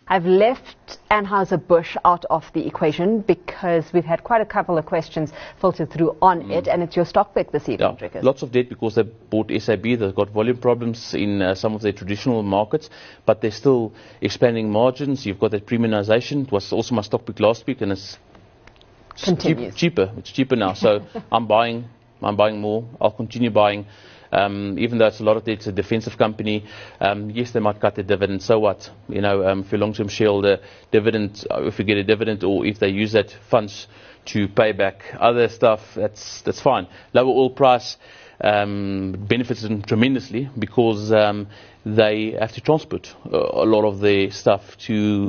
I've left Anheuser-Busch out of the equation because we've had quite a couple of questions filtered through on it, and it's your stock pick this evening, Drickers. Lots of debt because they bought SAB. They've got volume problems in some of their traditional markets, but they're still expanding margins. You've got that premiumization. It was also my stock pick last week, and it's cheaper. It's cheaper now, so I'm buying more. I'll continue buying. Even though it's a lot of debt, it's a defensive company. Yes, they might cut the dividend. So what? You know, if you're long-term shareholder, dividend, if you get a dividend, or if they use that funds to pay back other stuff, that's fine. Lower oil price benefits them tremendously because they have to transport a lot of their stuff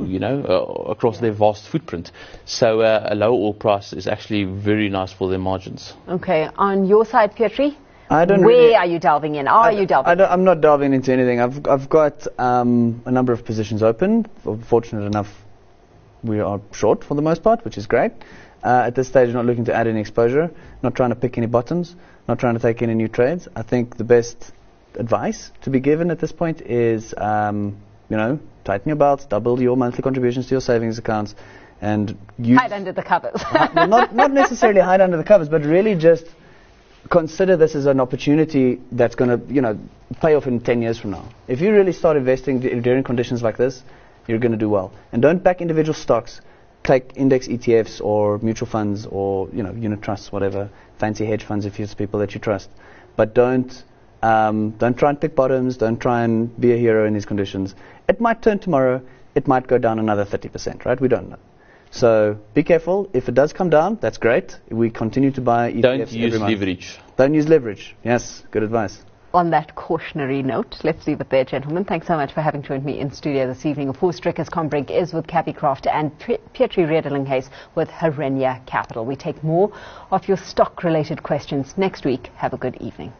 to, across their vast footprint. So a lower oil price is actually very nice for their margins. Okay, on your side, Pietri? Where are you delving in? I'm not delving into anything. I've got a number of positions open. Fortunate enough, we are short for the most part, which is great. At this stage, not looking to add any exposure, not trying to pick any bottoms, not trying to take any new trades. I think the best advice to be given at this point is, tighten your belts, double your monthly contributions to your savings accounts, and hide under the covers. not necessarily hide under the covers, but really just consider this as an opportunity that's going to, pay off in 10 years from now. If you really start investing during conditions like this, you're going to do well. And don't back individual stocks. Take index ETFs or mutual funds or, unit trusts, whatever, fancy hedge funds if it's people that you trust. But don't try and pick bottoms. Don't try and be a hero in these conditions. It might turn tomorrow. It might go down another 30%, right? We don't know. So be careful. If it does come down, that's great. We continue to buy ETFs Don't use every month. leverage. Don't use leverage. Yes, good advice. On that cautionary note, let's leave it there, gentlemen. Thanks so much for having joined me in studio this evening. Of course, Drickers Combrink is with Cappy Craft and Pietri Redelinghuys with Harenia Capital. We take more of your stock-related questions next week. Have a good evening.